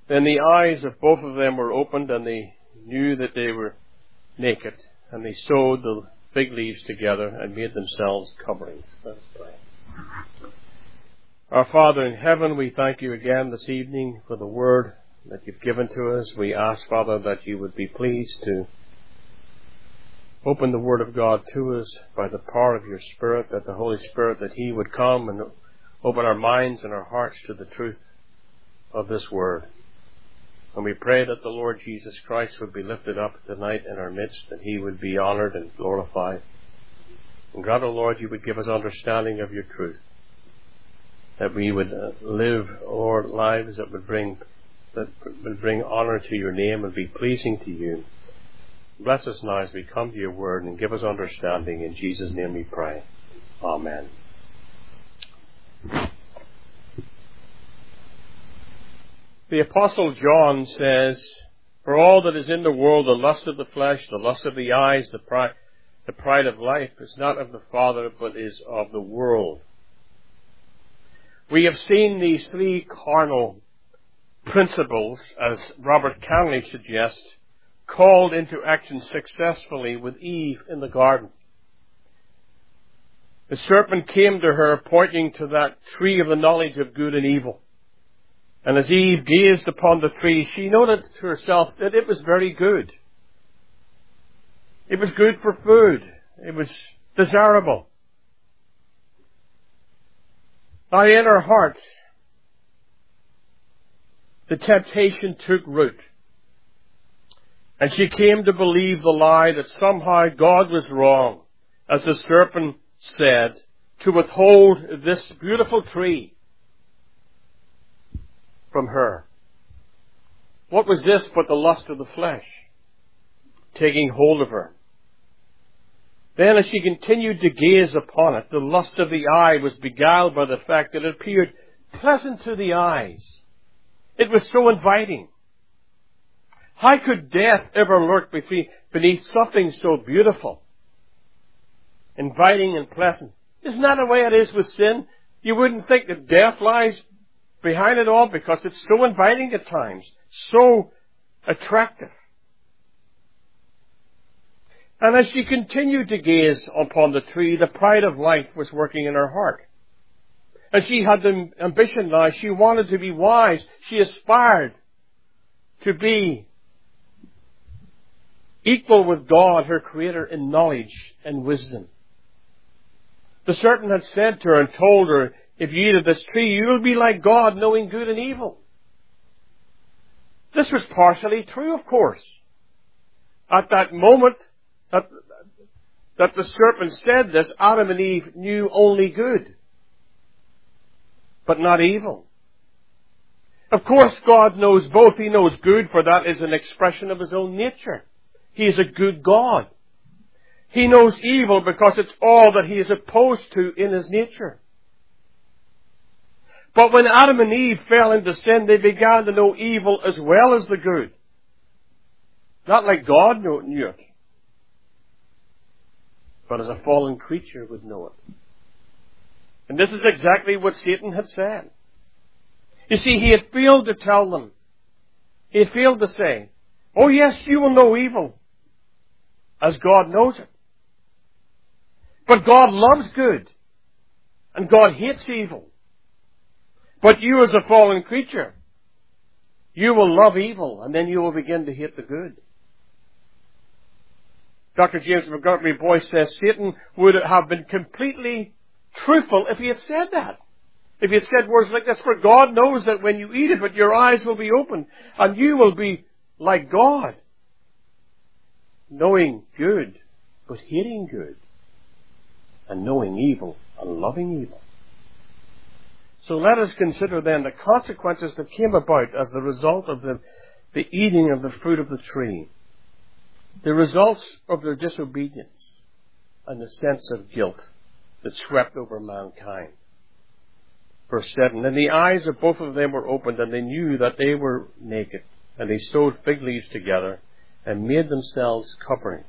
Then the eyes of both of them were opened, and they knew that they were naked. And they sewed the fig leaves together and made themselves coverings. Let's pray. Our Father in heaven, we thank you again this evening for the word that you've given to us. We ask, Father, that you would be pleased to open the word of God to us by the power of your Spirit, that the Holy Spirit, that he would come and open our minds and our hearts to the truth of this word. And we pray that the Lord Jesus Christ would be lifted up tonight in our midst, that he would be honored and glorified. And grant, O Lord, you would give us understanding of your truth, that we would live, Lord, lives that would bring honor to your name and be pleasing to you. Bless us now as we come to your word, and give us understanding. In Jesus' name we pray. Amen. The Apostle John says, "For all that is in the world, the lust of the flesh, the lust of the eyes, the pride of life, is not of the Father, but is of the world." We have seen these three carnal principles, as Robert Cranley suggests, called into action successfully with Eve in the garden. The serpent came to her pointing to that tree of the knowledge of good and evil. And as Eve gazed upon the tree, she noted to herself that it was very good. It was good for food. It was desirable. Now in her heart, the temptation took root. And she came to believe the lie that somehow God was wrong, as the serpent said, to withhold this beautiful tree from her. What was this but the lust of the flesh taking hold of her? Then as she continued to gaze upon it, the lust of the eye was beguiled by the fact that it appeared pleasant to the eyes. It was so inviting. How could death ever lurk beneath something so beautiful, inviting and pleasant? Isn't that the way it is with sin? You wouldn't think that death lies behind it all, because it's so inviting at times, so attractive. And as she continued to gaze upon the tree, the pride of life was working in her heart. And she had the ambition now. She wanted to be wise. She aspired to be equal with God, her Creator, in knowledge and wisdom. The serpent had said to her and told her, "If you eat of this tree, you will be like God, knowing good and evil." This was partially true, of course. At that moment that the serpent said this, Adam and Eve knew only good, but not evil. Of course, God knows both. He knows good, for that is an expression of His own nature. He is a good God. He knows evil because it's all that He is opposed to in His nature. But when Adam and Eve fell into sin, they began to know evil as well as the good. Not like God knew it, but as a fallen creature would know it. And this is exactly what Satan had said. You see, he had failed to tell them. He had failed to say, "Oh yes, you will know evil as God knows it. But God loves good, and God hates evil. But you as a fallen creature, you will love evil, and then you will begin to hate the good." Dr. James Montgomery Boyce says Satan would have been completely truthful if he had said that. If he had said words like this, "For God knows that when you eat of it, your eyes will be opened, and you will be like God, knowing good, but hating good, and knowing evil, and loving evil." So let us consider then the consequences that came about as the result of the eating of the fruit of the tree. The results of their disobedience and the sense of guilt that swept over mankind. Verse 7, "And the eyes of both of them were opened, and they knew that they were naked. And they sewed fig leaves together and made themselves coverings."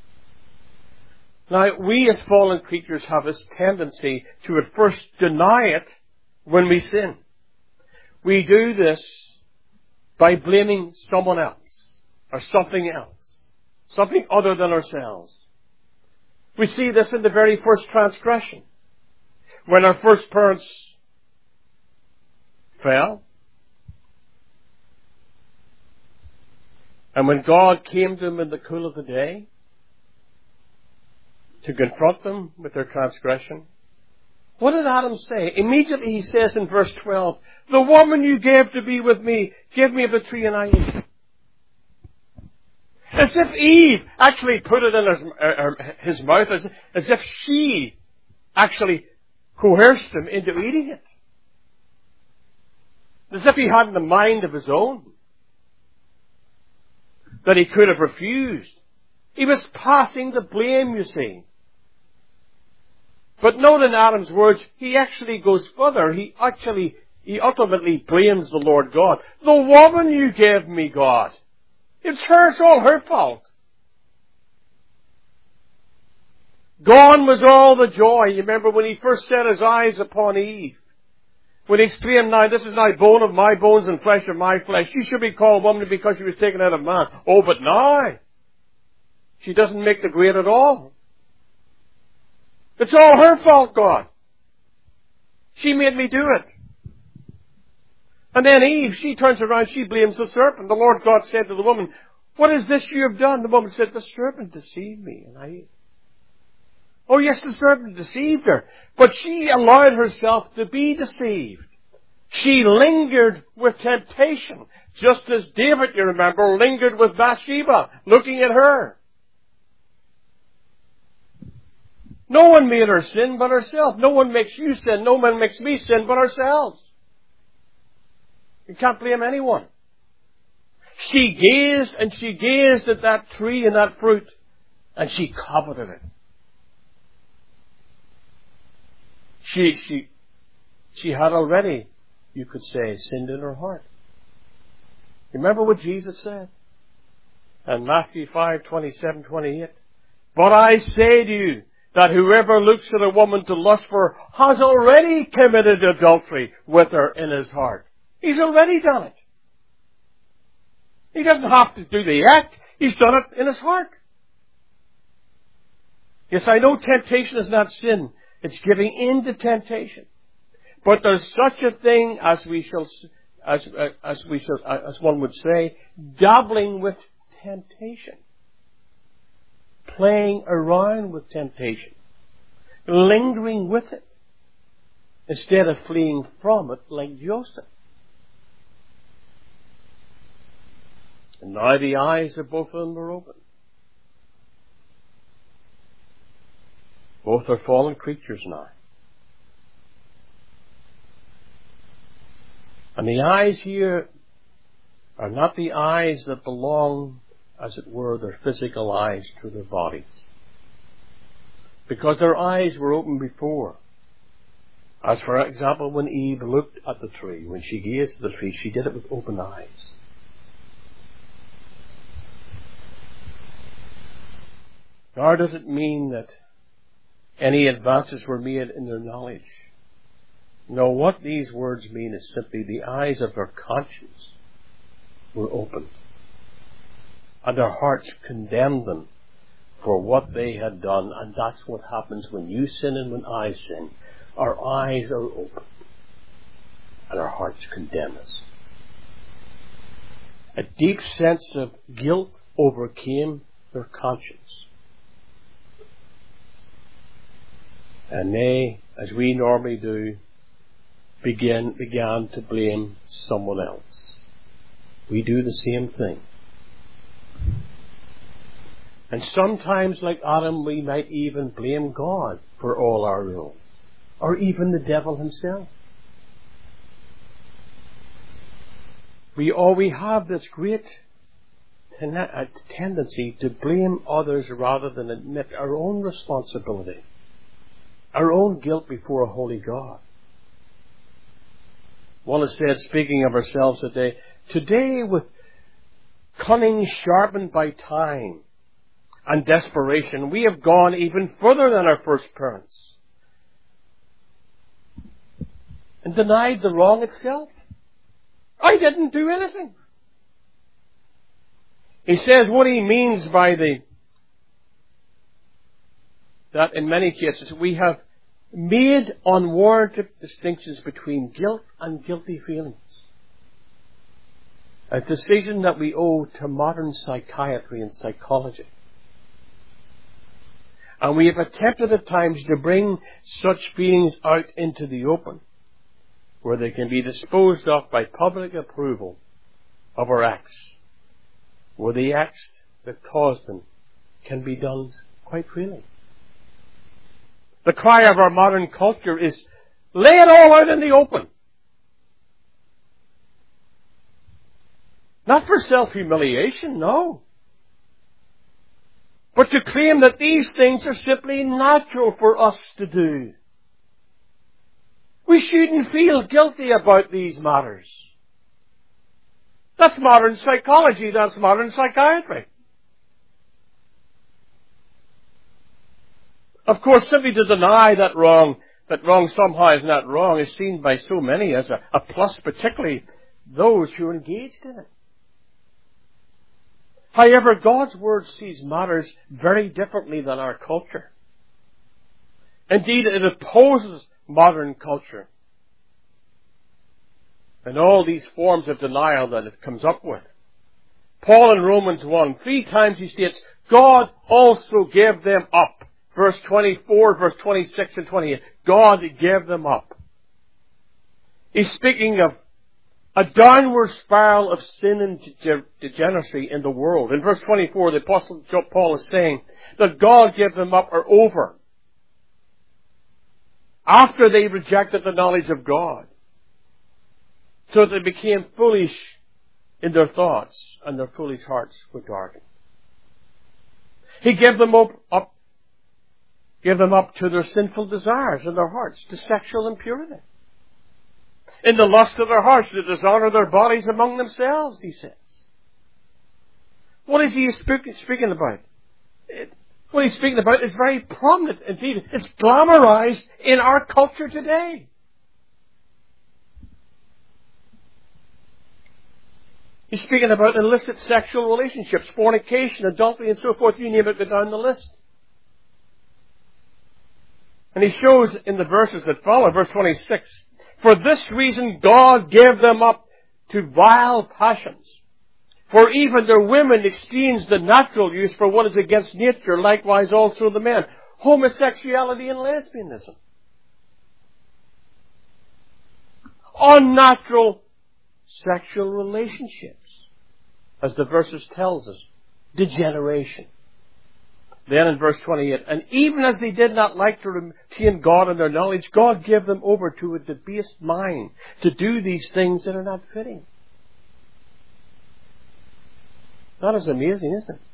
Now, we as fallen creatures have this tendency to at first deny it when we sin. We do this by blaming someone else or something else, something other than ourselves. We see this in the very first transgression, when our first parents fell, and when God came to them in the cool of the day to confront them with their transgression. What did Adam say? Immediately he says in verse 12, "The woman you gave to be with me, gave me of the tree and I ate." As if Eve actually put it in his mouth, as if she actually coerced him into eating it. As if he had a mind of his own that he could have refused. He was passing the blame, you see. But note in Adam's words, he actually goes further. He ultimately blames the Lord God. "The woman you gave me, God. It's her, it's all her fault." Gone was all the joy. You remember when he first set his eyes upon Eve. When he exclaimed, "Now this is now bone of my bones and flesh of my flesh. She should be called woman because she was taken out of man." Oh, but now she doesn't make the grade at all. It's all her fault, God. She made me do it. And then Eve, she turns around, she blames the serpent. The Lord God said to the woman, "What is this you have done?" The woman said, "The serpent deceived me and I ate." Oh yes, the serpent deceived her, but she allowed herself to be deceived. She lingered with temptation, just as David, you remember, lingered with Bathsheba, looking at her. No one made her sin but herself. No one makes you sin. No one makes me sin but ourselves. You can't blame anyone. She gazed and she gazed at that tree and that fruit, and she coveted it. She had already, you could say, sinned in her heart. Remember what Jesus said in Matthew 5:27-28. "But I say to you, that whoever looks at a woman to lust for her has already committed adultery with her in his heart." He's already done it. He doesn't have to do the act. He's done it in his heart. Yes, I know temptation is not sin. It's giving in to temptation. But there's such a thing as one would say, dabbling with temptation. Playing around with temptation, lingering with it, instead of fleeing from it like Joseph. And now the eyes of both of them are open. Both are fallen creatures now. And the eyes here are not the eyes that belong, as it were, their physical eyes to their bodies. Because their eyes were open before. As for example, when Eve looked at the tree, when she gazed at the tree, she did it with open eyes. Nor does it mean that any advances were made in their knowledge. No, what these words mean is simply the eyes of their conscience were opened. And their hearts condemned them for what they had done. And that's what happens when you sin and when I sin. Our eyes are open. And our hearts condemn us. A deep sense of guilt overcame their conscience. And they, as we normally do, began to blame someone else. We do the same thing. And sometimes, like Adam, we might even blame God for all our ills, or even the devil himself. We have this great tendency to blame others rather than admit our own responsibility, our own guilt before a holy God. One has said, speaking of ourselves today with cunning sharpened by time and desperation, we have gone even further than our first parents and denied the wrong itself. I didn't do anything. He says what he means by that in many cases we have made unwarranted distinctions between guilt and guilty feelings. A decision that we owe to modern psychiatry and psychology. And we have attempted at times to bring such feelings out into the open, where they can be disposed of by public approval of our acts, where the acts that caused them can be done quite freely. The cry of our modern culture is, lay it all out in the open. Not for self-humiliation, no. But to claim that these things are simply natural for us to do. We shouldn't feel guilty about these matters. That's modern psychology, that's modern psychiatry. Of course, simply to deny that wrong somehow is not wrong, is seen by so many as a plus, particularly those who are engaged in it. However, God's Word sees matters very differently than our culture. Indeed, it opposes modern culture and all these forms of denial that it comes up with. Paul in Romans 1, 3 times he states, God also gave them up. Verse 24, verse 26 and 28. God gave them up. He's speaking of a downward spiral of sin and degeneracy in the world. In verse 24, the Apostle Paul is saying that God gave them up or over after they rejected the knowledge of God, so that they became foolish in their thoughts and their foolish hearts were darkened. He gave them up to their sinful desires in their hearts, to sexual impurity. In the lust of their hearts, to dishonor their bodies among themselves, he says. What is he speaking about? What he's speaking about is very prominent. Indeed, it's glamorized in our culture today. He's speaking about illicit sexual relationships, fornication, adultery, and so forth. You name it, go down the list. And he shows in the verses that follow, verse 26, for this reason God gave them up to vile passions. For even their women exchanged the natural use for what is against nature, likewise also the men. Homosexuality and lesbianism. Unnatural sexual relationships. As the verses tells us, degeneration. Then in verse 28, and even as they did not like to retain God in their knowledge, God gave them over to a debased mind to do these things that are not fitting. That is amazing, isn't it?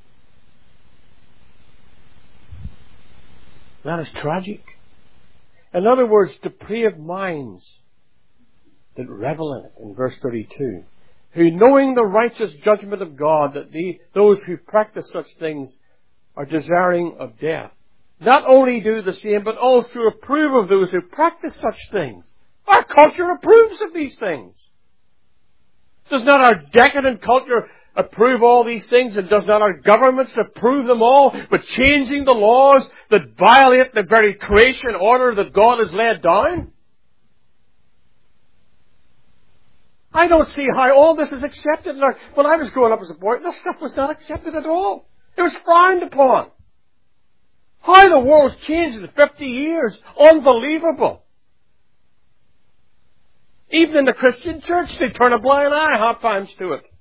That is tragic. In other words, depraved minds that revel in it, in verse 32, who knowing the righteous judgment of God, that those who practice such things are desiring of death, not only do the same, but also approve of those who practice such things. Our culture approves of these things. Does not our decadent culture approve all these things, and does not our governments approve them all, but changing the laws that violate the very creation order that God has laid down? I don't see how all this is accepted. When I was growing up as a boy, this stuff was not accepted at all. It was frowned upon. How the world's changed in 50 years. Unbelievable. Even in the Christian church, they turn a blind eye half times to it.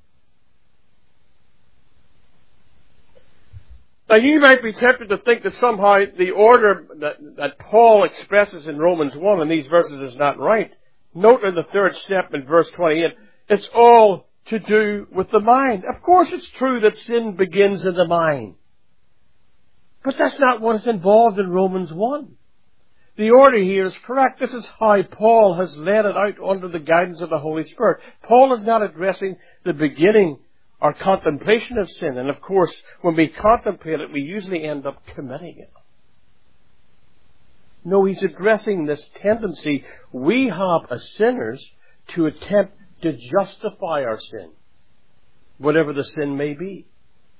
Now you might be tempted to think that somehow the order that Paul expresses in Romans 1 in these verses is not right. Note in the third step in verse 28, it's all to do with the mind. Of course it's true that sin begins in the mind. But that's not what is involved in Romans 1. The order here is correct. This is how Paul has laid it out under the guidance of the Holy Spirit. Paul is not addressing the beginning or contemplation of sin. And of course, when we contemplate it, we usually end up committing it. No, he's addressing this tendency we have as sinners to attempt to justify our sin, whatever the sin may be.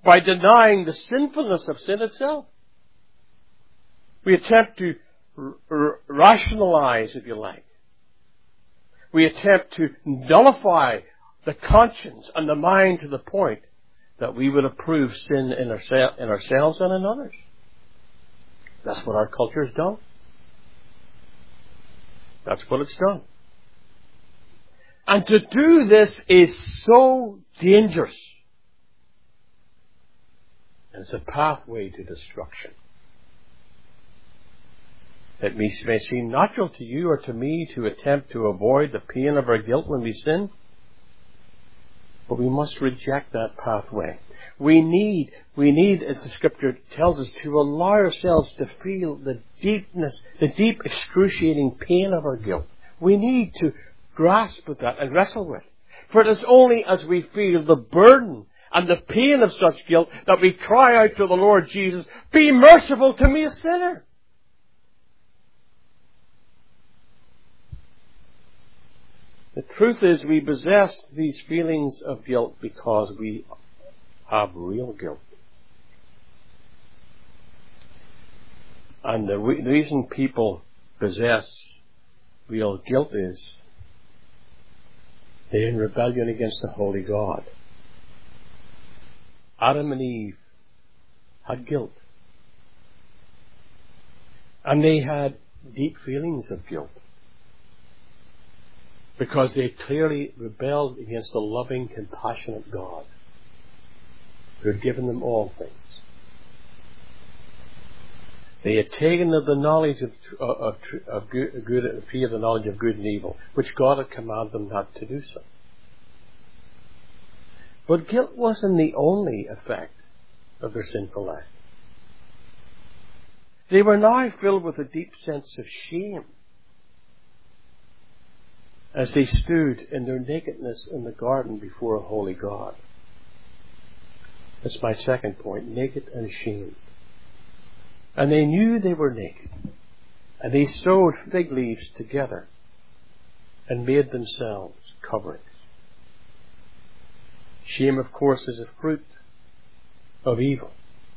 by denying the sinfulness of sin itself. We attempt to rationalize, if you like. We attempt to nullify the conscience and the mind to the point that we would approve sin in ourselves and in others. That's what our culture has done. That's what it's done. And to do this is so dangerous. And it's a pathway to destruction. It may seem natural to you or to me to attempt to avoid the pain of our guilt when we sin, but we must reject that pathway. We need, as the Scripture tells us, to allow ourselves to feel the deep excruciating pain of our guilt. We need to grasp at that and wrestle with it. For it is only as we feel the burden and the pain of such guilt that we cry out to the Lord Jesus, "Be merciful to me, a sinner." The truth is, we possess these feelings of guilt because we have real guilt. And the reason people possess real guilt is they're in rebellion against the holy God. Adam and Eve had guilt. And they had deep feelings of guilt, because they clearly rebelled against the loving, compassionate God who had given them all things. They had taken of the knowledge of good and free of the knowledge of good and evil, which God had commanded them not to do so. But guilt wasn't the only effect of their sinful act. They were now filled with a deep sense of shame as they stood in their nakedness in the garden before a holy God. That's my second point, naked and ashamed. And they knew they were naked. And they sewed fig leaves together and made themselves coverings. Shame, of course, is a fruit of evil.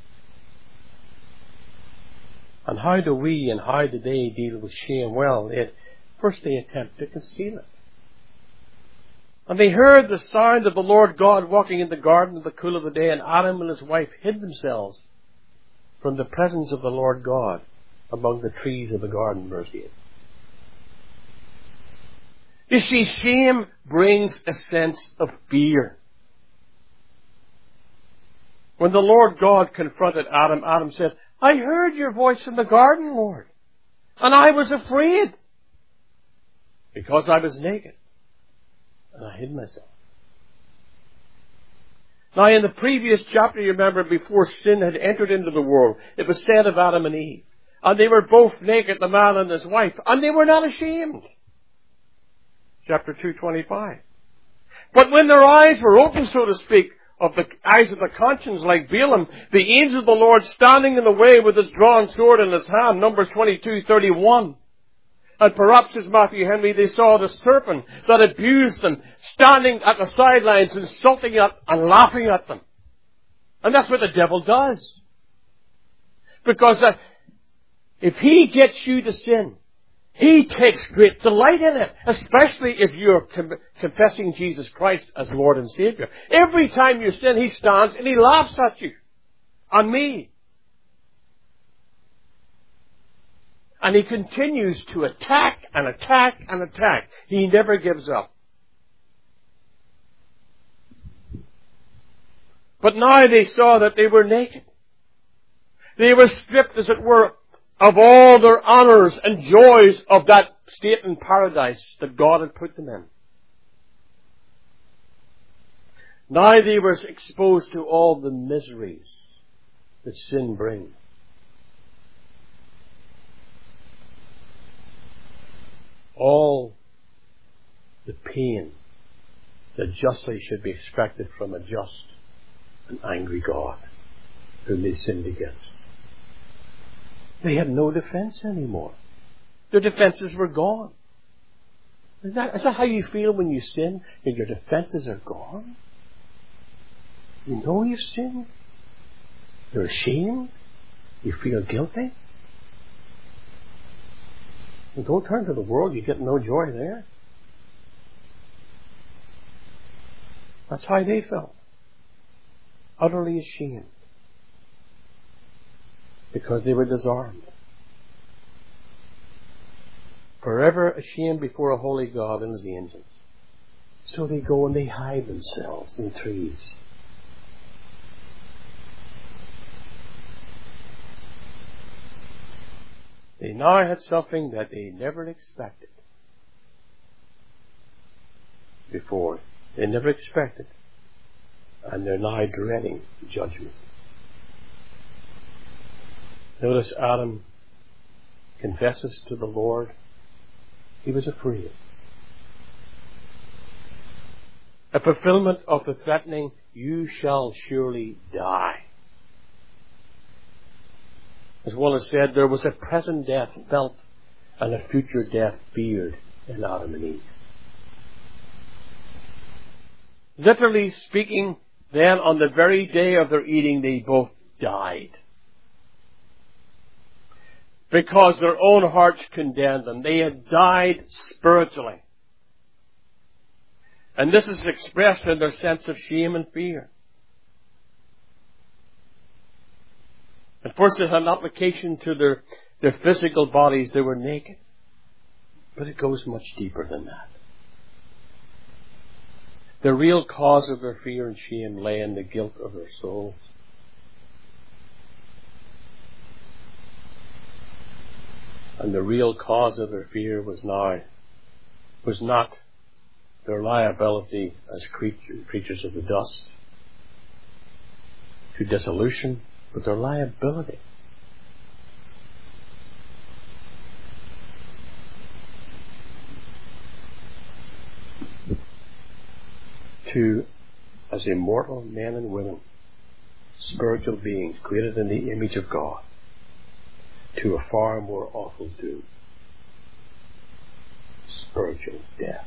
And how do we and how do they deal with shame? Well, first they attempt to conceal it. And they heard the sound of the Lord God walking in the garden in the cool of the day, and Adam and his wife hid themselves from the presence of the Lord God among the trees of the garden, verse 8. You see, shame brings a sense of fear. When the Lord God confronted Adam, Adam said, "I heard your voice in the garden, Lord, and I was afraid because I was naked, and I hid myself." Now, in the previous chapter, you remember, before sin had entered into the world, it was said of Adam and Eve, and they were both naked, the man and his wife, and they were not ashamed. Chapter 2:25. But when their eyes were opened, so to speak, of the eyes of the conscience, like Balaam, the angel of the Lord standing in the way with his drawn sword in his hand, Numbers 22:31. And perhaps, as Matthew Henry, they saw the serpent that abused them standing at the sidelines, insulting it and laughing at them. And that's what the devil does. Because if he gets you to sin, he takes great delight in it, especially if you're confessing Jesus Christ as Lord and Savior. Every time you sin, he stands and he laughs at you, on me. And he continues to attack and attack and attack. He never gives up. But now they saw that they were naked. They were stripped, as it were, of all their honors and joys of that state in paradise that God had put them in. Now they were exposed to all the miseries that sin brings. All the pain that justly should be expected from a just and angry God whom they sinned against. They had no defense anymore. Their defenses were gone. Is that how you feel when you sin? That your defenses are gone? You know you've sinned. You're ashamed? You feel guilty? Well, don't turn to the world. You get no joy there. That's how they felt. Utterly ashamed. Because they were disarmed. Forever ashamed before a holy God and His angels. So they go and they hide themselves in trees. They now had something that they never expected before. They never expected. And they're now dreading judgment. Notice Adam confesses to the Lord. He was afraid. A fulfillment of the threatening, you shall surely die. As well as said, there was a present death felt and a future death feared in Adam and Eve. Literally speaking, then on the very day of their eating, they both died. Because their own hearts condemned them. They had died spiritually. And this is expressed in their sense of shame and fear. At first it had an application to their physical bodies. They were naked. But it goes much deeper than that. The real cause of their fear and shame lay in the guilt of their souls. And the real cause of their fear was not their liability as creatures of the dust to dissolution, but their liability to, as immortal men and women, spiritual beings created in the image of God, to a far more awful doom, spiritual death.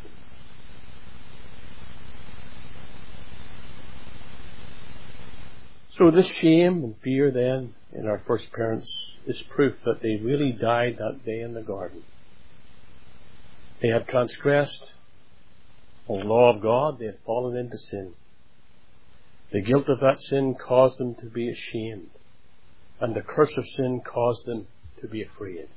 So this shame and fear then in our first parents is proof that they really died that day in the garden. They had transgressed the law of God. They had fallen into sin. The guilt of that sin caused them to be ashamed, and the curse of sin caused them to be afraid.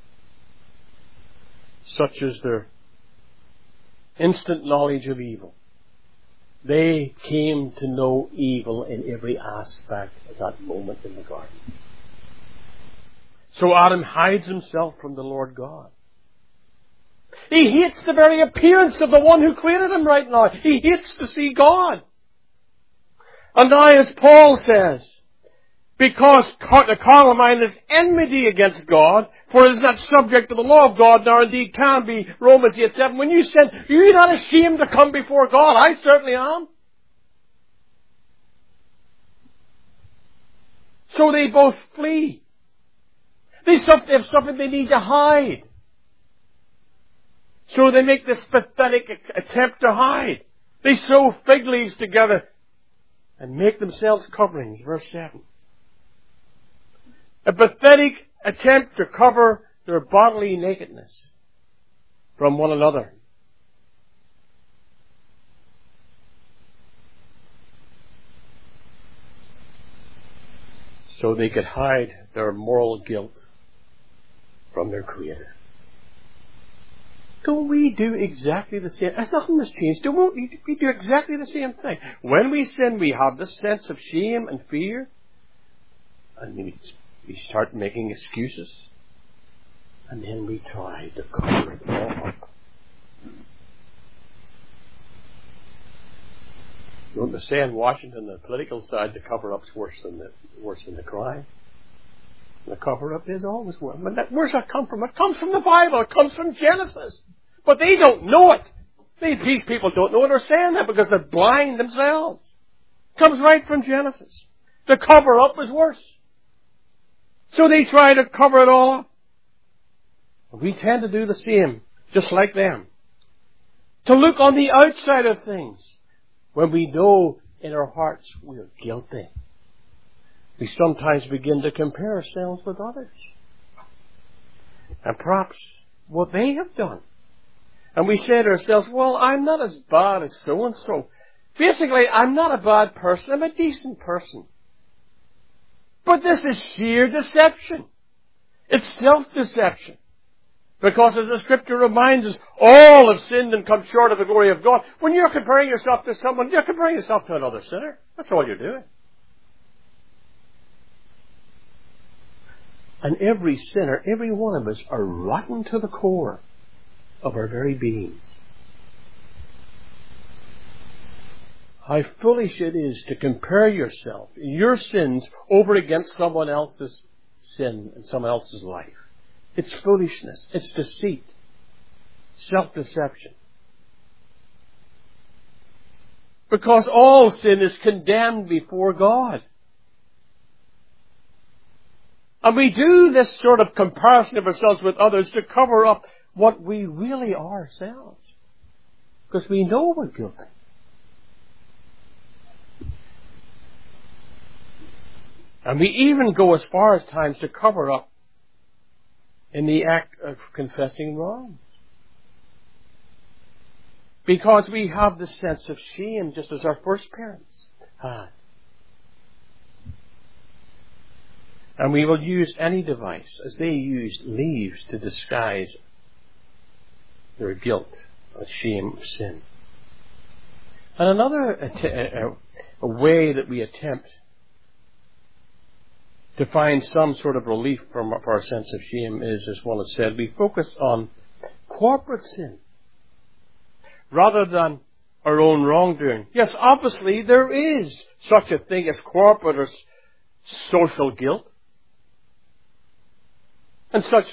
Such is their instant knowledge of evil. They came to know evil in every aspect at that moment in the garden. So Adam hides himself from the Lord God. He hates the very appearance of the one who created him right now. He hates to see God. And now, as Paul says, because the carnal mind is enmity against God, for it is not subject to the law of God, nor indeed can be. Romans 8:7. When you sin, are you not ashamed to come before God? I certainly am. So they both flee. They have something they need to hide. So they make this pathetic attempt to hide. They sew fig leaves together and make themselves coverings. Verse 7. A pathetic attempt to cover their bodily nakedness from one another. So they could hide their moral guilt from their Creator. Don't we do exactly the same? As nothing has changed. We do exactly the same thing. When we sin, we have this sense of shame and fear. And we start making excuses. And then we try to cover it all up. Don't they say in Washington, the political side, the cover-up's worse than the crime? The cover-up is always worse. But where's that come from? It comes from the Bible. It comes from Genesis. But they don't know it. These people don't know it. They're saying that because they're blind themselves. It comes right from Genesis. The cover-up is worse. So they try to cover it all up. We tend to do the same, just like them. To look on the outside of things when we know in our hearts we are guilty. we sometimes begin to compare ourselves with others. And perhaps what they have done. And we say to ourselves, well, I'm not as bad as so-and-so. Basically, I'm not a bad person. I'm a decent person. But this is sheer deception. It's self-deception. Because as the Scripture reminds us, all have sinned and come short of the glory of God. When you're comparing yourself to someone, you're comparing yourself to another sinner. That's all you're doing. And every sinner, every one of us, are rotten to the core of our very beings. How foolish it is to compare yourself, your sins, over against someone else's sin and someone else's life. It's foolishness. It's deceit. Self-deception. Because all sin is condemned before God. And we do this sort of comparison of ourselves with others to cover up what we really are ourselves. Because we know we're guilty. And we even go as far as times to cover up in the act of confessing wrong. Because we have the sense of shame, just as our first parents had. And we will use any device, as they used leaves, to disguise their guilt or shame of sin. And another a way that we attempt to find some sort of relief from our sense of shame is, as one has said, we focus on corporate sin rather than our own wrongdoing. Yes, obviously there is such a thing as corporate or social guilt. And such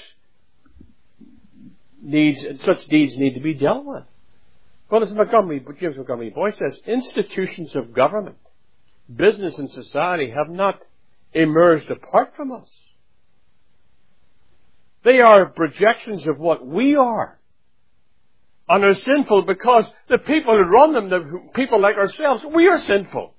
deeds need to be dealt with. Well, as James Montgomery Boyce says, institutions of government, business and society have not emerged apart from us. They are projections of what we are. And are sinful because the people who run them, the people like ourselves, we are sinful.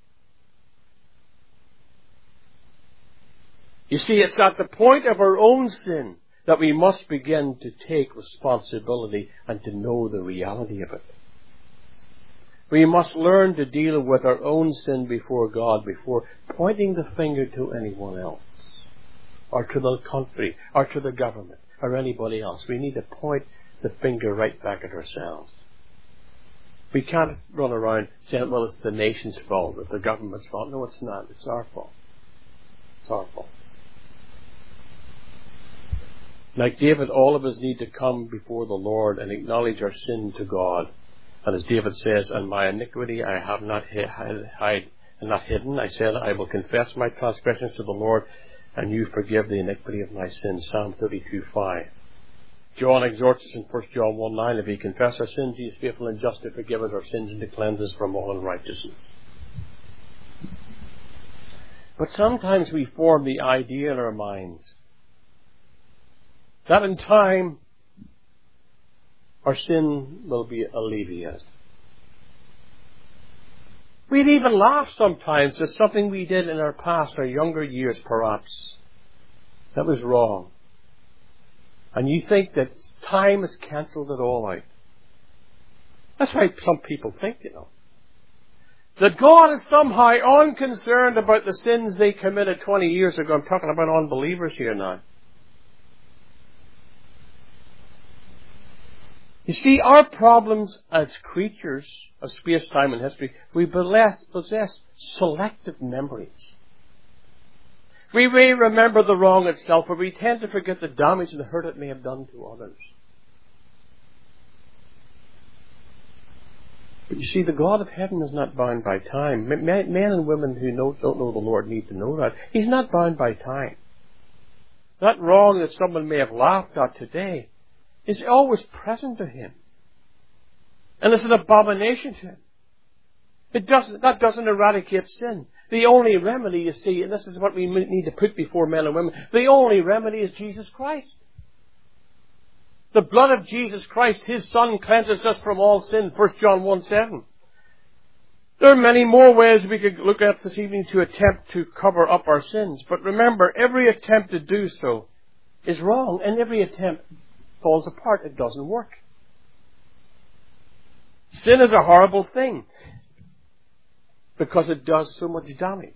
You see, it's at the point of our own sin that we must begin to take responsibility and to know the reality of it. We must learn to deal with our own sin before God before pointing the finger to anyone else, or to the country, or to the government, or anybody else. We need to point the finger right back at ourselves. We can't run around saying, well, it's the nation's fault, it's the government's fault. No, it's not. It's our fault. It's our fault. Like David, all of us need to come before the Lord and acknowledge our sin to God. And as David says, and my iniquity I have not hidden. I said, I will confess my transgressions to the Lord, and you forgive the iniquity of my sins. Psalm 32:5. John exhorts us in 1 John 1:9, if we confess our sins, he is faithful and just to forgive us our sins and to cleanse us from all unrighteousness. But sometimes we form the idea in our minds that in time our sin will be alleviated. We'd even laugh sometimes at something we did in our past, our younger years perhaps, that was wrong. And you think that time has cancelled it all out. That's how some people think, you know. That God is somehow unconcerned about the sins they committed 20 years ago. I'm talking about unbelievers here now. You see, our problems as creatures of space, time and history, we possess selective memories. We may remember the wrong itself, but we tend to forget the damage and the hurt it may have done to others. But you see, the God of heaven is not bound by time. Men and women who don't know the Lord need to know that. He's not bound by time. That wrong that someone may have laughed at today is always present to him. And it's an abomination to him. That doesn't eradicate sin. The only remedy, you see, and this is what we need to put before men and women, the only remedy is Jesus Christ. The blood of Jesus Christ, His Son, cleanses us from all sin, 1 John 1:7. There are many more ways we could look at this evening to attempt to cover up our sins. But remember, every attempt to do so is wrong, and every attempt falls apart. It doesn't work. Sin is a horrible thing because it does so much damage.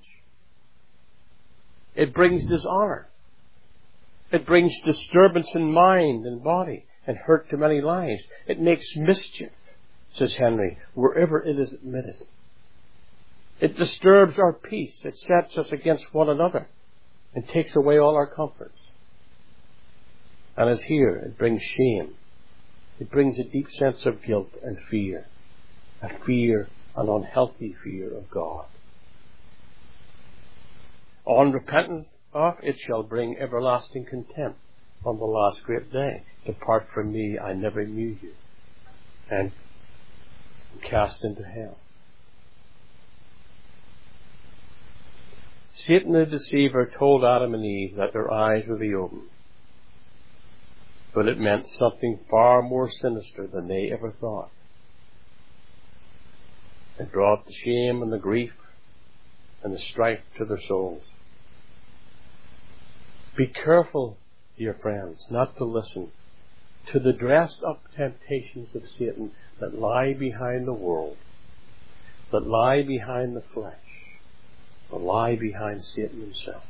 It brings dishonor. It brings disturbance in mind and body and hurt to many lives. It makes mischief, says Henry, wherever it is admitted. It disturbs our peace. It sets us against one another and takes away all our comforts. And as here, it brings shame. It brings a deep sense of guilt and fear. A fear, an unhealthy fear of God. Unrepentant of, it shall bring everlasting contempt on the last great day. Depart from me, I never knew you. And cast into hell. Satan the deceiver told Adam and Eve that their eyes would be opened. But it meant something far more sinister than they ever thought. It brought the shame and the grief and the strife to their souls. Be careful, dear friends, not to listen to the dressed-up temptations of Satan that lie behind the world, that lie behind the flesh, that lie behind Satan himself.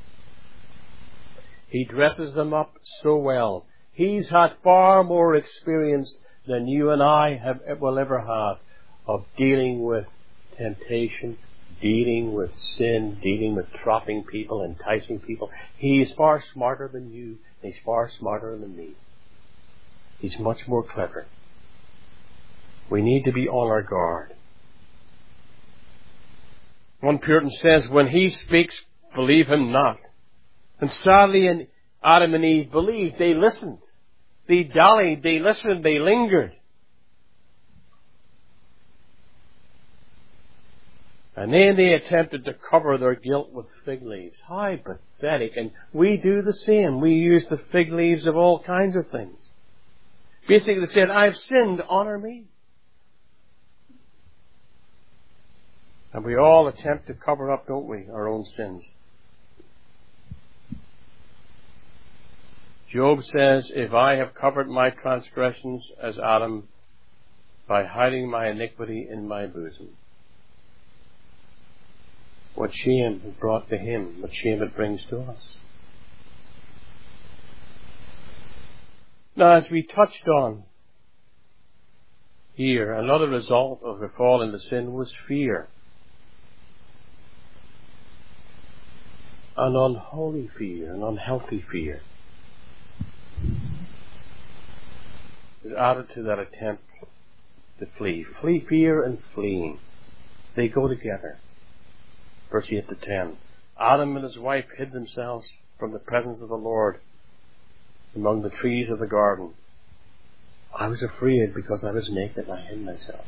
He dresses them up so well. He's had far more experience than you and I will ever have of dealing with temptation, dealing with sin, dealing with trapping people, enticing people. He's far smarter than you. He's far smarter than me. He's much more clever. We need to be on our guard. One Puritan says, when he speaks, believe him not. And sadly, Adam and Eve believed. They listened. They dallied. They listened. They lingered. And then they attempted to cover their guilt with fig leaves. How pathetic. And we do the same. We use the fig leaves of all kinds of things. Basically, they said, I've sinned, honor me. And we all attempt to cover up, don't we, our own sins. Job says, if I have covered my transgressions as Adam by hiding my iniquity in my bosom. What shame it brought to him, what shame it brings to us. Now, as we touched on here, another result of the fall into sin was fear. An unholy fear, an unhealthy fear is added to that attempt to flee. Flee, fear and fleeing. They go together. Verse 8 to 10. Adam and his wife hid themselves from the presence of the Lord among the trees of the garden. I was afraid because I was naked and I hid myself.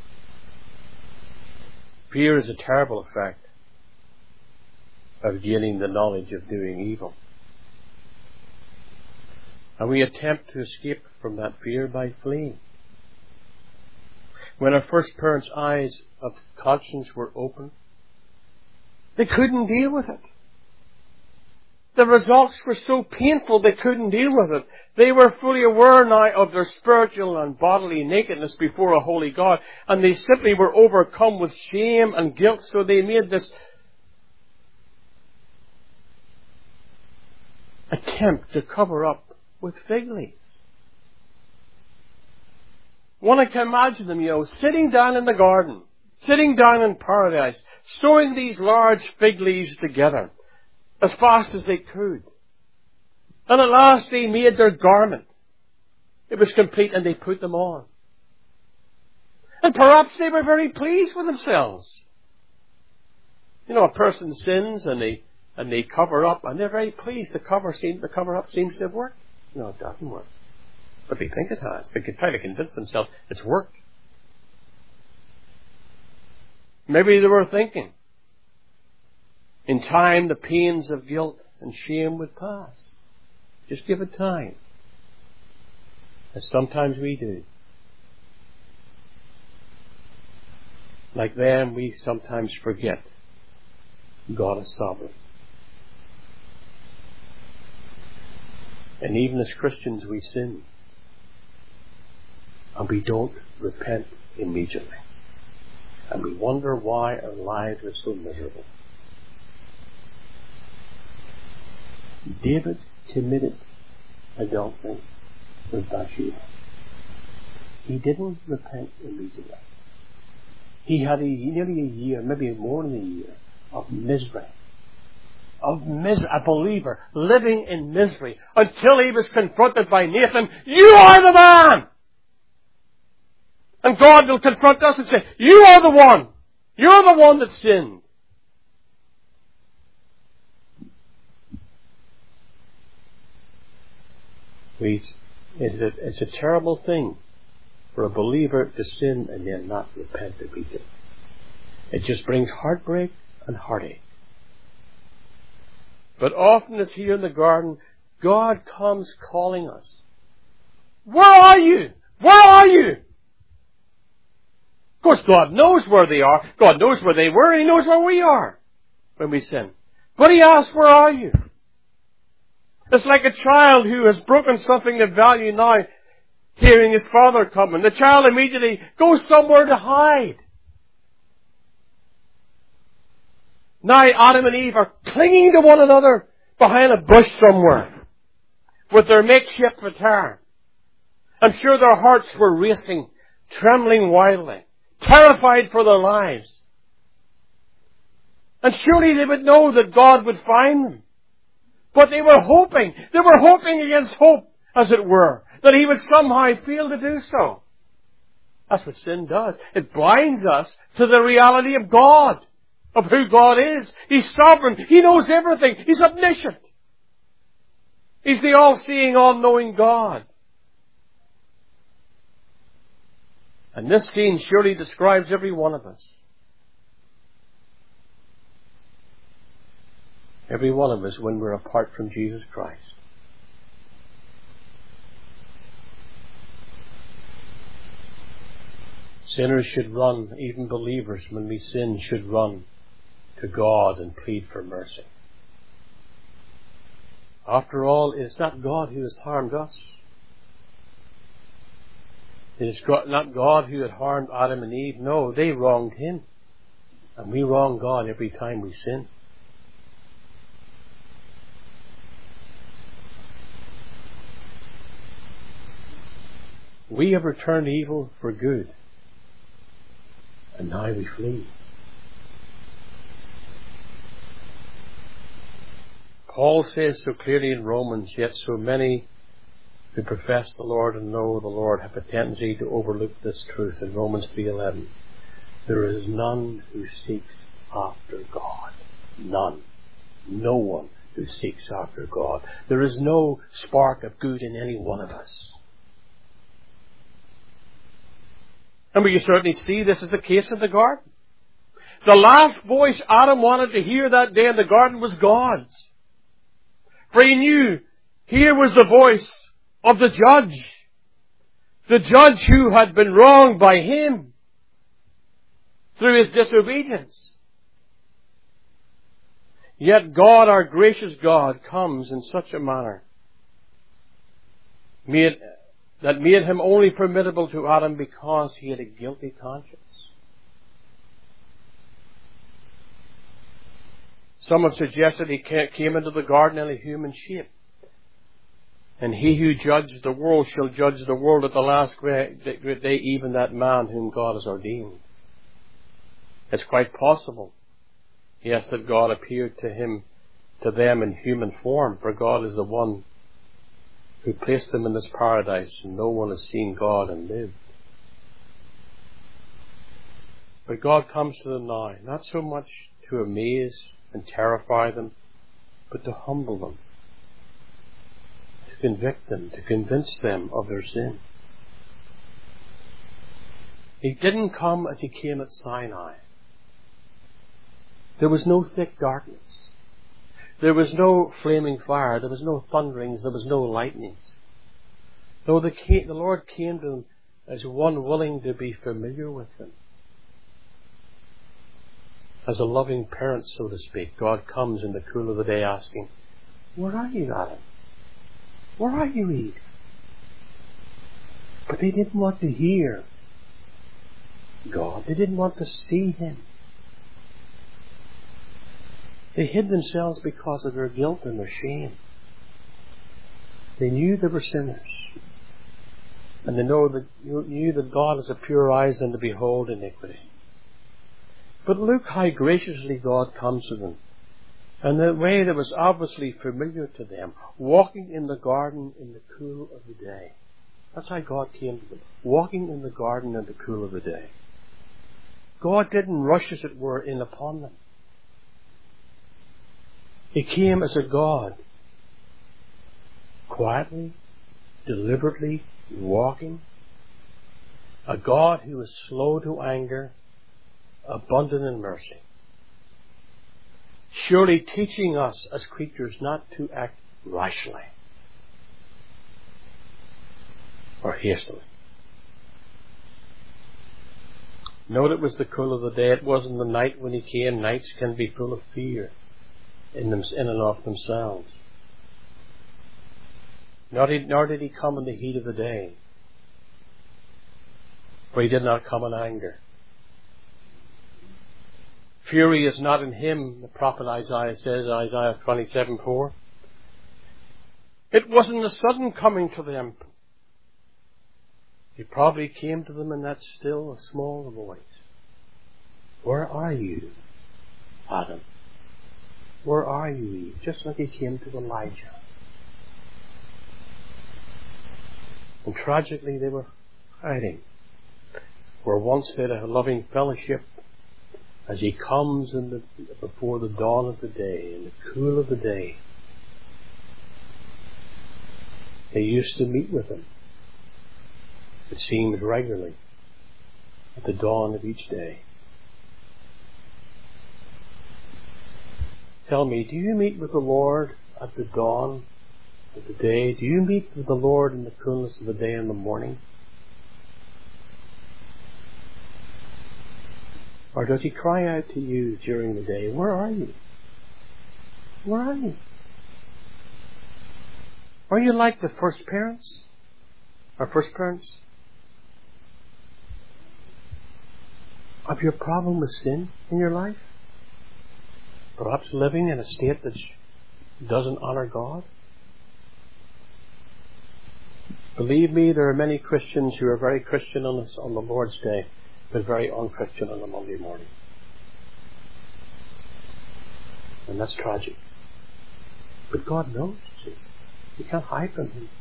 Fear is a terrible effect of gaining the knowledge of doing evil. And we attempt to escape from that fear by fleeing. When our first parents' eyes of conscience were opened, they couldn't deal with it. The results were so painful they couldn't deal with it. They were fully aware now of their spiritual and bodily nakedness before a holy God, and they simply were overcome with shame and guilt, so they made this attempt to cover up with fig leaves. One can imagine them, sitting down in the garden, sitting down in paradise, sewing these large fig leaves together as fast as they could. And at last they made their garment. It was complete and they put them on. And perhaps they were very pleased with themselves. A person sins and they cover up and they're very pleased. The cover up seems to have worked. No, it doesn't work. But they think it has. They can try to convince themselves it's worked. Maybe they were thinking, in time the pains of guilt and shame would pass. Just give it time. As sometimes we do. Like them, we sometimes forget God is sovereign. And even as Christians, we sin. And we don't repent immediately. And we wonder why our lives are so miserable. David committed adultery with Bathsheba. He didn't repent immediately. He had nearly a year, maybe more than a year, of misery. A believer living in misery until he was confronted by Nathan. You are the man! And God will confront us and say, you are the one! You're the one that sinned. It's a terrible thing for a believer to sin and then not repent immediately. It just brings heartbreak and heartache. But often as here in the garden, God comes calling us. Where are you? Where are you? Of course, God knows where they are. God knows where they were. He knows where we are when we sin. But He asks, where are you? It's like a child who has broken something of value now, hearing his father coming. The child immediately goes somewhere to hide. Now Adam and Eve are clinging to one another behind a bush somewhere with their makeshift guitar. I'm sure their hearts were racing, trembling wildly, terrified for their lives. And surely they would know that God would find them. But they were hoping against hope, as it were, that He would somehow fail to do so. That's what sin does. It blinds us to the reality of God, of who God is. He's sovereign. He knows everything. He's omniscient. He's the all-seeing, all-knowing God. And this scene surely describes every one of us. Every one of us when we're apart from Jesus Christ. Sinners should run, even believers, when we sin, should run to God and plead for mercy. After all, it's not God who has harmed us. It is not God who had harmed Adam and Eve. No, they wronged Him. And we wrong God every time we sin. We have returned evil for good. And now we flee. Paul says so clearly in Romans, yet so many who profess the Lord and know the Lord have a tendency to overlook this truth. In Romans 3:11, there is none who seeks after God. None. No one who seeks after God. There is no spark of good in any one of us. And we certainly see this is the case in the garden. The last voice Adam wanted to hear that day in the garden was God's. For he knew here was the voice of the judge. The judge who had been wronged by him through his disobedience. Yet God, our gracious God, comes in such a manner that made him only formidable to Adam because he had a guilty conscience. Some have suggested he came into the garden in a human shape. And he who judges the world shall judge the world at the last great day, even that man whom God has ordained. It's quite possible, yes, that God appeared to them in human form, for God is the one who placed them in this paradise, and no one has seen God and lived. But God comes to them now, not so much to amaze and terrify them, but to humble them, to convict them, to convince them of their sin. He didn't come as He came at Sinai. There was no thick darkness. There was no flaming fire. There was no thunderings. There was no lightnings. No, the Lord came to them as one willing to be familiar with them. As a loving parent, so to speak, God comes in the cool of the day asking, where are you, Adam? Where are you, Eve? But they didn't want to hear God. They didn't want to see Him. They hid themselves because of their guilt and their shame. They knew they were sinners. And they knew that God has a purer eyes than to behold iniquity. But look how graciously God comes to them. And in a way that was obviously familiar to them, walking in the garden in the cool of the day. That's how God came to them, walking in the garden in the cool of the day. God didn't rush, as it were, in upon them. He came as a God, quietly, deliberately walking. A God who is slow to anger, abundant in mercy. Surely teaching us as creatures not to act rashly or hastily. Note it was the cool of the day. It wasn't the night when He came. Nights can be full of fear in and of themselves. Nor did He come in the heat of the day, for He did not come in anger. Fury is not in Him, the prophet Isaiah says, Isaiah 27:4. It wasn't a sudden coming to them. He probably came to them in that still, small voice. Where are you, Adam? Where are you, Eve? Just like He came to Elijah. And tragically they were hiding. Where once they had a loving fellowship, as He comes before the dawn of the day, in the cool of the day, they used to meet with Him, it seems regularly, at the dawn of each day. Tell me, do you meet with the Lord at the dawn of the day? Do you meet with the Lord in the coolness of the day in the morning? Or does He cry out to you during the day, where are you? Where are you? Are you like the first parents? Our first parents? Of your problem with sin in your life? Perhaps living in a state that doesn't honor God? Believe me, there are many Christians who are very Christian on the Lord's Day, but very unchristian on a Monday morning. And that's tragic. But God knows, you see. You can't hide from Him.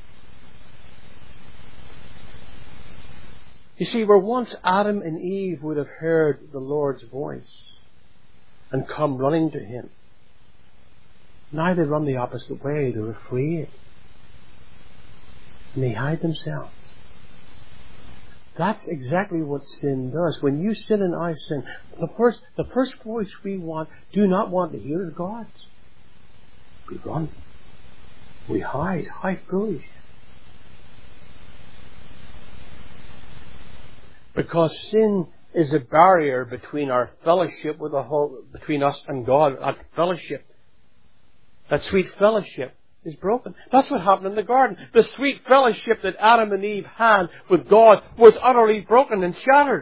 You see, where once Adam and Eve would have heard the Lord's voice and come running to Him, now they run the opposite way. They're afraid. And they hide themselves. That's exactly what sin does. When you sin and I sin, the first voice we do not want to hear is God's. We run. We hide. How foolish. Because sin is a barrier between our fellowship between us and God. That fellowship, that sweet fellowship, is broken. That's what happened in the garden. The sweet fellowship that Adam and Eve had with God was utterly broken and shattered.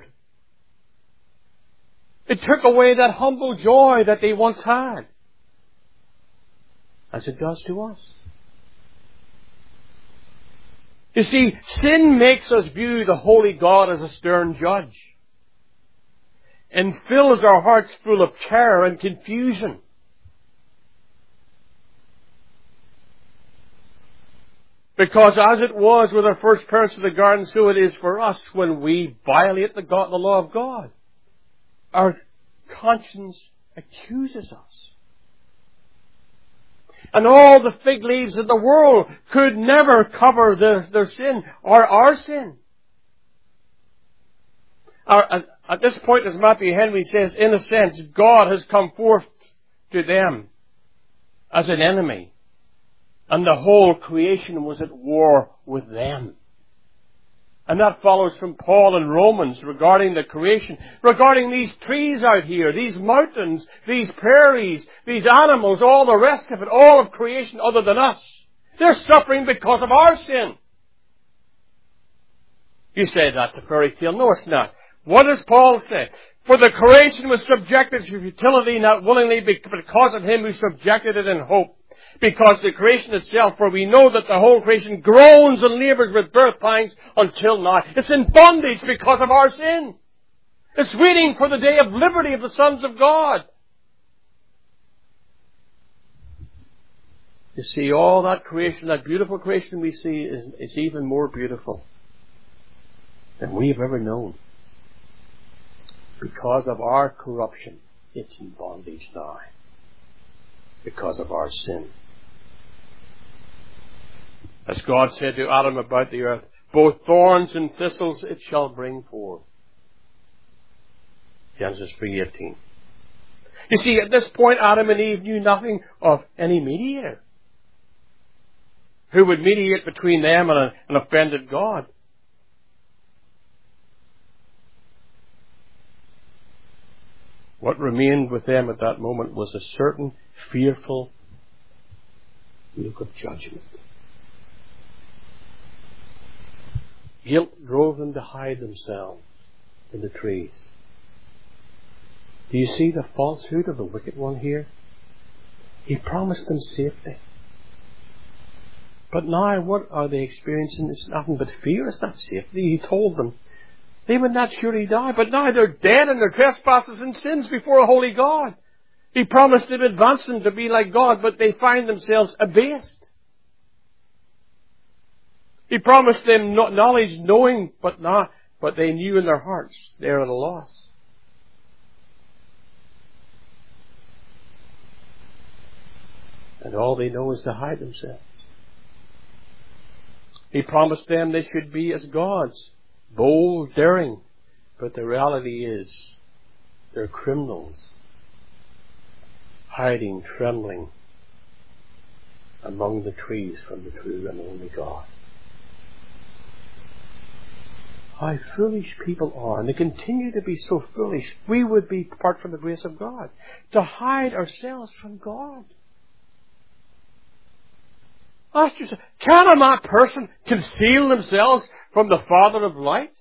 It took away that humble joy that they once had, as it does to us. You see, sin makes us view the holy God as a stern judge, and fills our hearts full of terror and confusion. Because as it was with our first parents of the garden, so it is for us when we violate the law of God. Our conscience accuses us. And all the fig leaves of the world could never cover their sin or our sin. At this point, as Matthew Henry says, in a sense, God has come forth to them as an enemy. And the whole creation was at war with them. And that follows from Paul in Romans regarding the creation, regarding these trees out here, these mountains, these prairies, these animals, all the rest of it, all of creation other than us. They're suffering because of our sin. You say that's a fairy tale. No, it's not. What does Paul say? For the creation was subjected to futility, not willingly, because of him who subjected it in hope. Because the creation itself, for we know that the whole creation groans and labors with birth pangs until now. It's in bondage because of our sin. It's waiting for the day of liberty of the sons of God. You see, all that creation, that beautiful creation we see, is even more beautiful than we have ever known. Because of our corruption, it's in bondage now. Because of our sin. As God said to Adam about the earth, both thorns and thistles it shall bring forth. Genesis 3:18. You see, at this point, Adam and Eve knew nothing of any mediator who would mediate between them and an offended God. What remained with them at that moment was a certain fearful look of judgment. Guilt drove them to hide themselves in the trees. Do you see the falsehood of the wicked one here? He promised them safety. But now what are they experiencing? It's nothing but fear. It's not safety. He told them they would not surely die, but now they're dead in their trespasses and sins before a holy God. He promised to advance them to be like God, but they find themselves abased. He promised them knowledge, knowing, but they knew in their hearts they're at a loss. And all they know is to hide themselves. He promised them they should be as gods, bold, daring, but the reality is they're criminals, hiding, trembling among the trees from the true and only God. How foolish people are, and they continue to be so foolish. We would be, apart from the grace of God, to hide ourselves from God. Ask yourself, can a mad person conceal themselves from the Father of lights?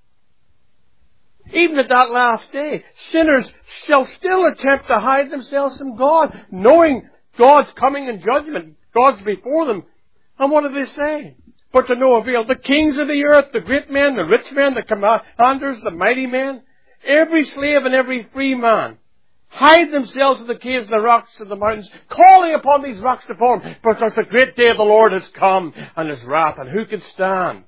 Even at that last day, sinners shall still attempt to hide themselves from God, knowing God's coming in judgment. God's before them. And what do they say? But to no avail. The kings of the earth, the great men, the rich men, the commanders, the mighty men, every slave and every free man, hide themselves in the caves and the rocks and the mountains, calling upon these rocks to fall, because the great day of the Lord has come, and His wrath, and who can stand?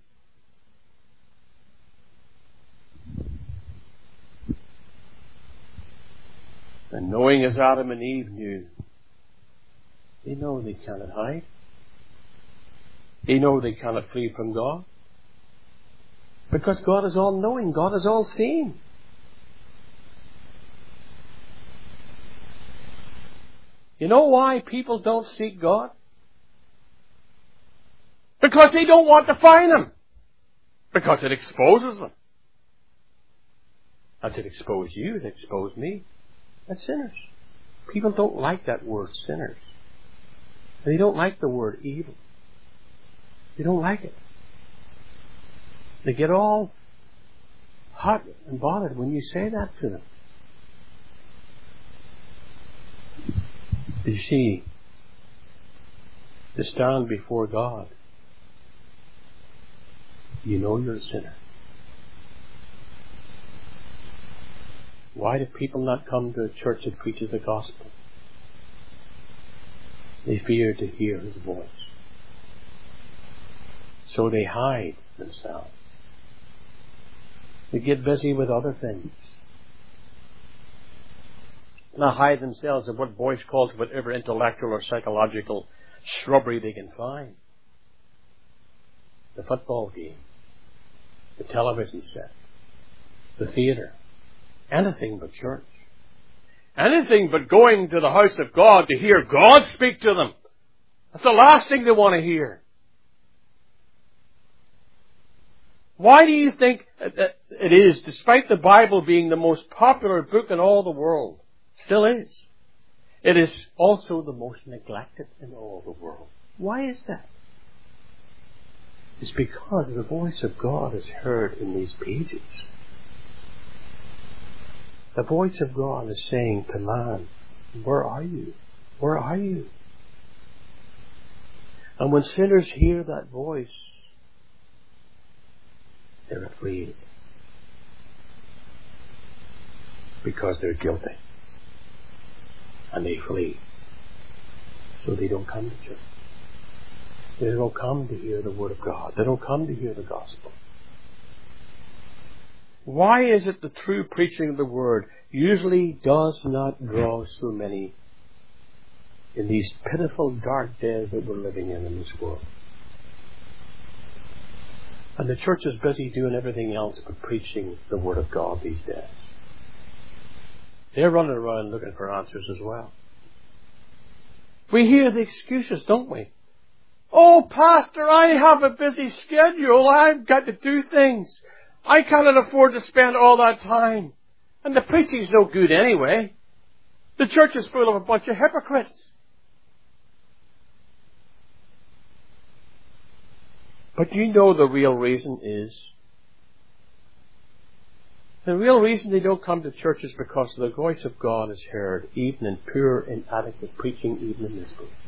And knowing as Adam and Eve knew, they know they cannot hide. They know they cannot flee from God. Because God is all-knowing. God is all-seeing. You know why people don't seek God? Because they don't want to find Him. Because it exposes them. As it exposed you, it exposed me. As sinners. People don't like that word, sinners. They don't like the word evil. They don't like it. They get all hot and bothered when you say that to them. You see, to stand before God, you know you're a sinner. Why do people not come to a church that preaches the gospel? They fear to hear His voice. So they hide themselves. They get busy with other things. Not hide themselves in what voice calls whatever intellectual or psychological shrubbery they can find. The football game, the television set, the theater, anything but church. Anything but going to the house of God to hear God speak to them. That's the last thing they want to hear. Why do you think it is, despite the Bible being the most popular book in all the world, still is, it is also the most neglected in all the world? Why is that? It's because the voice of God is heard in these pages. The voice of God is saying to man, where are you? Where are you? And when sinners hear that voice, they're afraid. Because they're guilty. And they flee. So they don't come to church. They don't come to hear the Word of God. They don't come to hear the gospel. Why is it the true preaching of the Word usually does not draw so many in these pitiful dark days that we're living in this world? And the church is busy doing everything else but preaching the Word of God these days. They're running around looking for answers as well. We hear the excuses, don't we? Oh, Pastor, I have a busy schedule. I've got to do things. I cannot afford to spend all that time. And the preaching's no good anyway. The church is full of a bunch of hypocrites. But you know the real reason is, the real reason they don't come to church is because the voice of God is heard, even in pure, inadequate preaching, even in this book.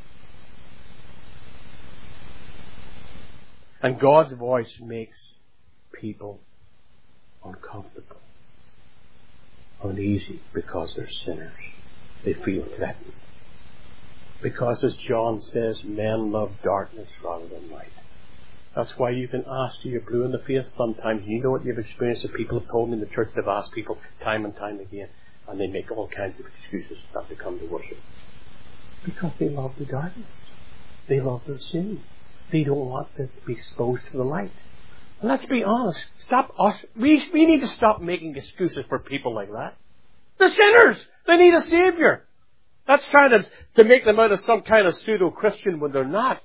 And God's voice makes people uncomfortable, uneasy, because they're sinners. They feel threatened. Because, as John says, men love darkness rather than light. That's why you can ask till you're blue in the face sometimes. You know what you've experienced. That people have told me in the church, they've asked people time and time again, and they make all kinds of excuses not to come to worship. Because they love the darkness. They love their sin. They don't want to be exposed to the light. And let's be honest. We need to stop making excuses for people like that. They're sinners. They need a Savior. That's trying to make them out of some kind of pseudo-Christian when they're not.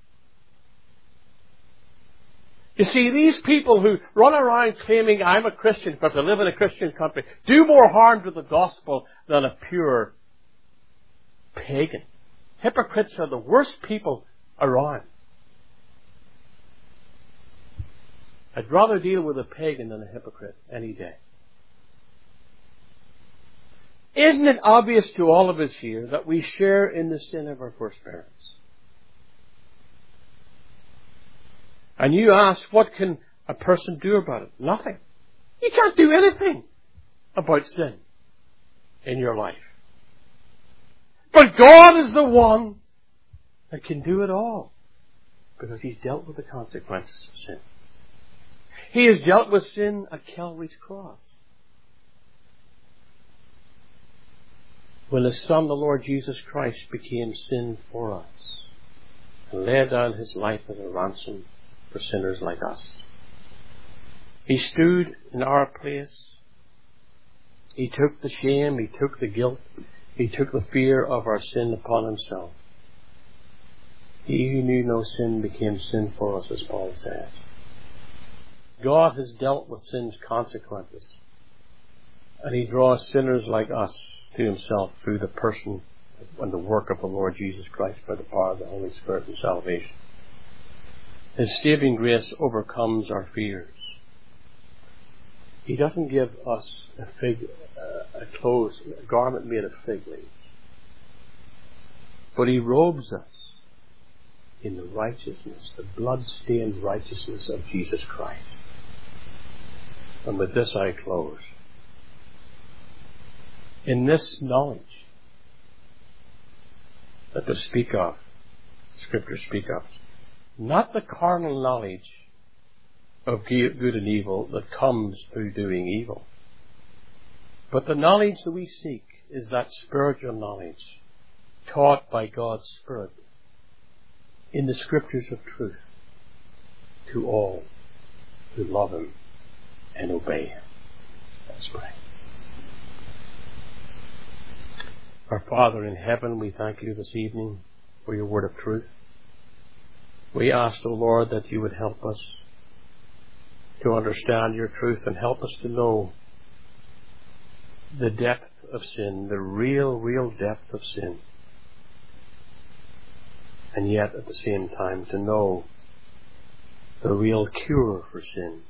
You see, these people who run around claiming I'm a Christian because I live in a Christian country do more harm to the gospel than a pure pagan. Hypocrites are the worst people around. I'd rather deal with a pagan than a hypocrite any day. Isn't it obvious to all of us here that we share in the sin of our first parents? And you ask, what can a person do about it? Nothing. You can't do anything about sin in your life. But God is the one that can do it all, because He's dealt with the consequences of sin. He has dealt with sin at Calvary's cross. When His Son, the Lord Jesus Christ, became sin for us and laid down His life as a ransom for sinners like us. He stood in our place. He took the shame, He took the guilt, He took the fear of our sin upon Himself. He who knew no sin became sin for us, as Paul says. God has dealt with sin's consequences, and He draws sinners like us to Himself through the person and the work of the Lord Jesus Christ by the power of the Holy Spirit and salvation. His saving grace overcomes our fears. He doesn't give us a garment made of fig leaves, but He robes us in the righteousness, the blood-stained righteousness of Jesus Christ. And with this I close. In this knowledge that the Scriptures speak of, not the carnal knowledge of good and evil that comes through doing evil, but the knowledge that we seek is that spiritual knowledge taught by God's Spirit in the Scriptures of truth to all who love Him and obey Him. Let's pray. Our Father in heaven, we thank You this evening for Your word of truth. We ask, O Lord, that You would help us to understand your truth, and help us to know the depth of sin, the real depth of sin. And yet at the same time to know the real cure for sin,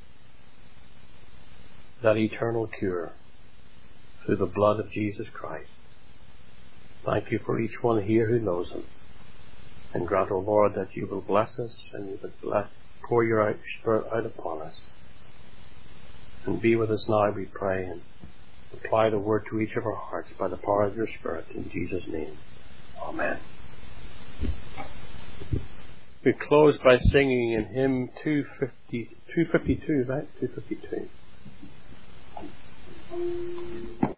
that eternal cure through the blood of Jesus Christ. Thank you for each one here who knows Him. And grant, O Lord, that you will bless us and you will pour your Spirit out upon us. And be with us now, we pray, and apply the word to each of our hearts by the power of your Spirit. In Jesus' name. Amen. We close by singing in hymn 252, right? 252.